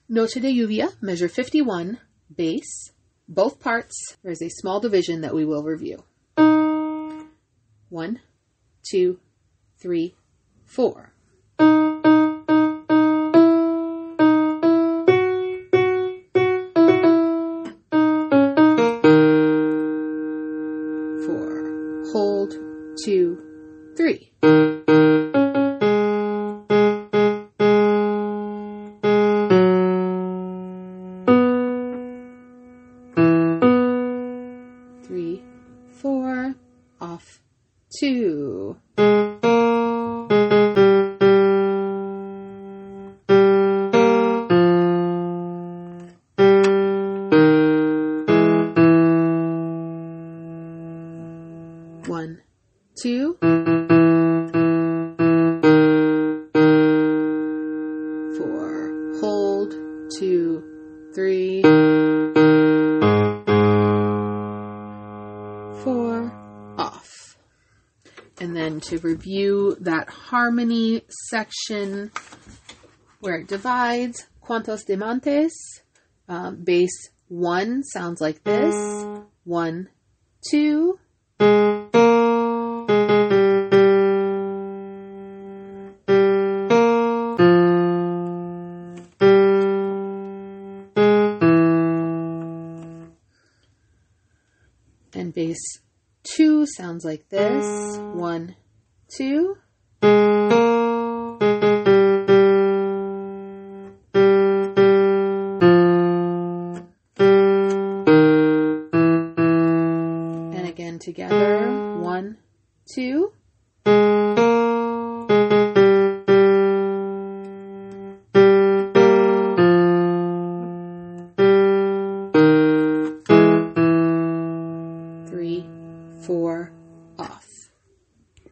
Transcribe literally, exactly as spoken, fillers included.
Noche de lluvia, measure fifty-one, bass, both parts. There is a small division that we will review. One, two, three, four. Four. Hold, two, three. Three, four, off, two. One, two. Four, hold, two, three. Four, off. And then to review that harmony section where it divides, ¿Cuántos diamantes? Um, bass one sounds like this. One, two. And bass two sounds like this. One, two. And again together. One, two. Three, four, off.